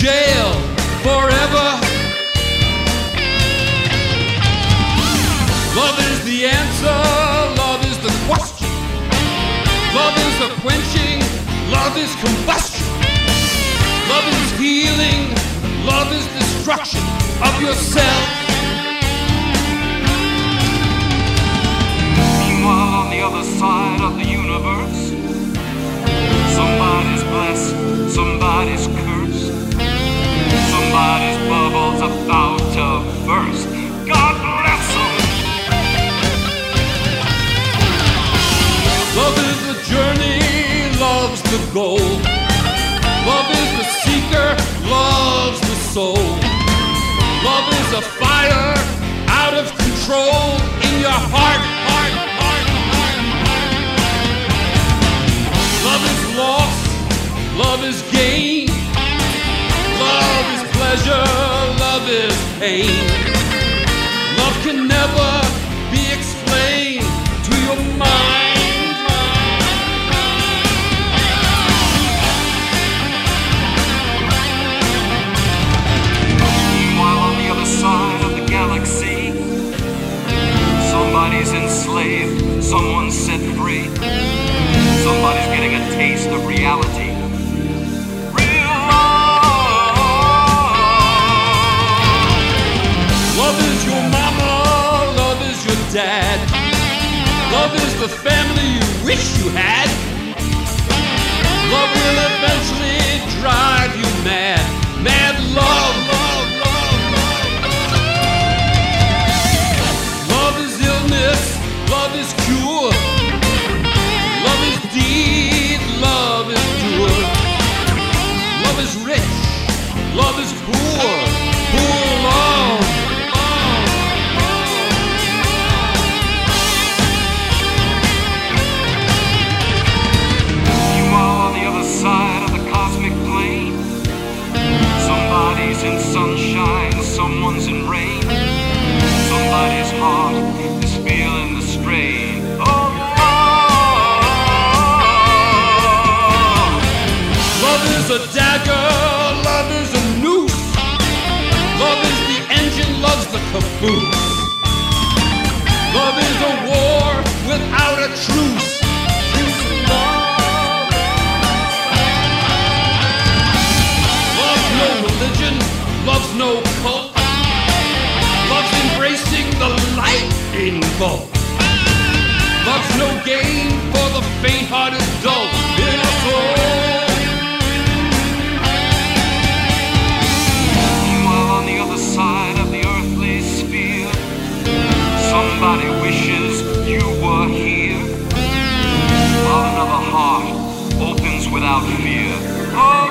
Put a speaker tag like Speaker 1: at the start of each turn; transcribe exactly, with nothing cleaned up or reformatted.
Speaker 1: jail forever. Love is the answer, love is the question. Love is the quenching, love is combustion. Love is healing, love is destruction of yourself.
Speaker 2: Meanwhile, on the other side of the universe, somebody's blessed, somebody's cursed, somebody's bubble's about to burst. God bless them.
Speaker 1: Love is the journey, love's the goal. Love is the seeker, love's the soul. Love is a fire out of control in your heart, heart, heart, heart, heart. Love is loss, love is gain. Love is pleasure, love is pain. Love can never be explained to your mind.
Speaker 2: Side of the galaxy, somebody's enslaved, someone's set free, somebody's getting a taste of reality. Real love.
Speaker 1: Love is your mama, love is your dad. Love is the family you wish you had. Love will eventually drive you mad. Mad love, love, love. Love is cure, love is deed, love is pure. Love is rich, love is poor, poor love.
Speaker 2: You are on the other side of the cosmic plane. Somebody's in sunshine, someone's in rain. Somebody's heart is feeling the strain. Oh, love.
Speaker 1: Love is a dagger, love is a noose. Love is the engine, love's the caboose. Love is a war without a truce. Love. Love's no religion, love's no cult. Love's embracing the light in both. Love's no game for the faint-hearted dull in a soul.
Speaker 2: Meanwhile, on the other side of the earthly sphere, somebody wishes you were here, while another heart opens without fear. Oh,